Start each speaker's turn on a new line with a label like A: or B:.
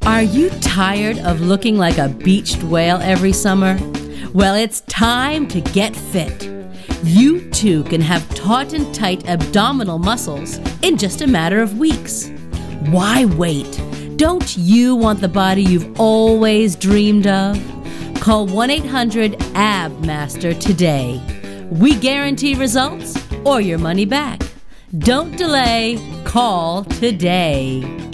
A: Are you tired of looking like a beached whale every summer? Well, it's time to get fit. You too can have taut and tight abdominal muscles in just a matter of weeks. Why wait? Don't you want the body you've always dreamed of? Call 1-800-AB-MASTER today. We guarantee results or your money back. Don't delay. Call today.